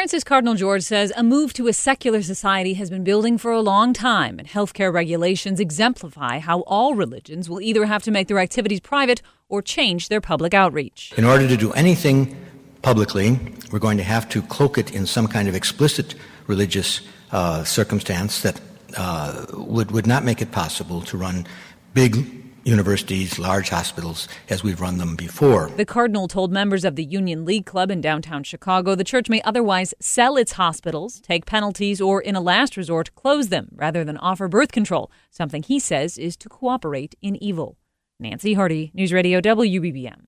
Francis Cardinal George says a move to a secular society has been building for a long time, and healthcare regulations exemplify how all religions will either have to make their activities private or change their public outreach. In order to do anything publicly, we're going to have to cloak it in some kind of explicit religious circumstance that would not make it possible to run big universities, large hospitals, as we've run them before. The Cardinal told members of the Union League Club in downtown Chicago the church may otherwise sell its hospitals, take penalties, or in a last resort, close them rather than offer birth control, something he says is to cooperate in evil. Nancy Hardy, News Radio WBBM.